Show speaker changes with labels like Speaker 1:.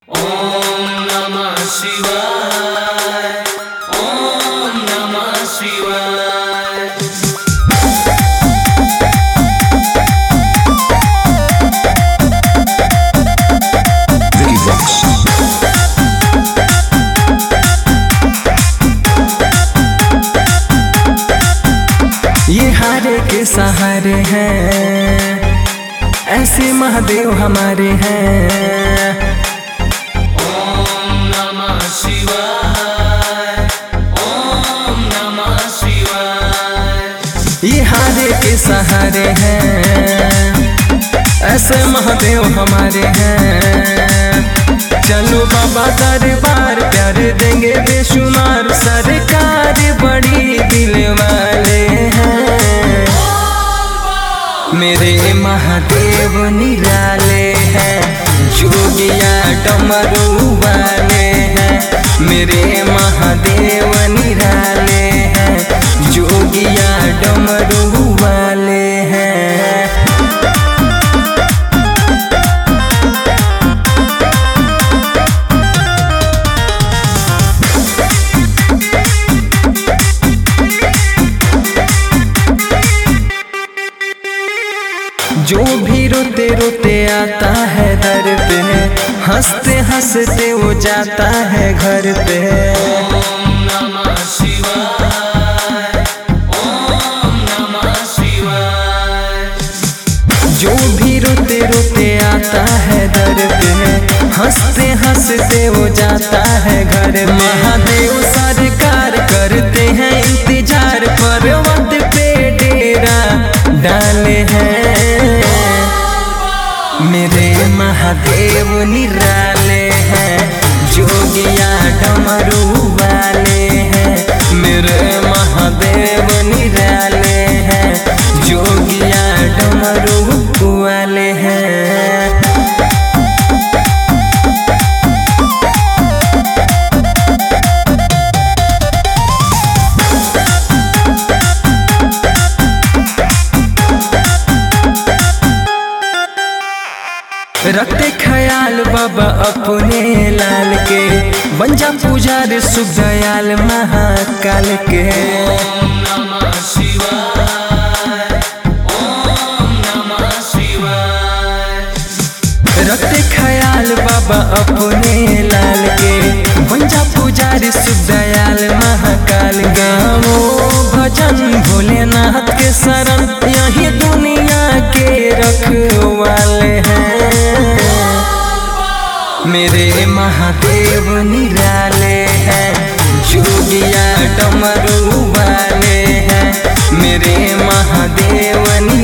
Speaker 1: ओम नमः शिवाय। ओम नमः शिवाय।
Speaker 2: Vicky Vox।
Speaker 3: ये हारे के सहारे हैं, ऐसे महादेव हमारे हैं।
Speaker 1: ओम नमः शिवाय। ओम नमः शिवाय।
Speaker 3: ये हारे के सहारे हैं, ऐसे महादेव हमारे हैं। चलो बाबा दरबार, प्यार देंगे बेशुमार। सरकार बड़ी दिल वाले हैं, मेरे महादेव निराले हैं। जोगिया डमरू वाले हैं, मेरे महादेव निराले हैं। जोगिया डमरू वाले हैं। जो भी रोते रोते आता है दर पे, हंसते हंसते वो जाता है घर पे।
Speaker 1: ओम नमः शिवाय। ओम नमः शिवाय।
Speaker 3: जो भी रोते रोते आता है दर पे, हंसते हंसते वो जाता है घर पे। महादेव सरकार करते हैं इंतजार, पर्वत पे डेरा डाले हैं। मेरे महादेव निराले हैं, जोगिया डमरू वाले हैं। मेरे महादेव निराले हैं, जोगिया डमरू वाले हैं। रखते ख्याल बाबा अपने लाल के, बन जा पुजारी शुभ दयाल महाकाल के।
Speaker 1: ओम नमः शिवाय। ओम नमः शिवाय।
Speaker 3: रखते ख्याल बाबा अपने लाल के, बन जा पुजारी शुभ दयाल महाकाल। गाओ भजन भोलेनाथ के शरण, यही दुनिया के रखवाले हैं। मेरे महादेव निराले हैं, जोगिया डमरू वाले हैं। मेरे महादेव निराले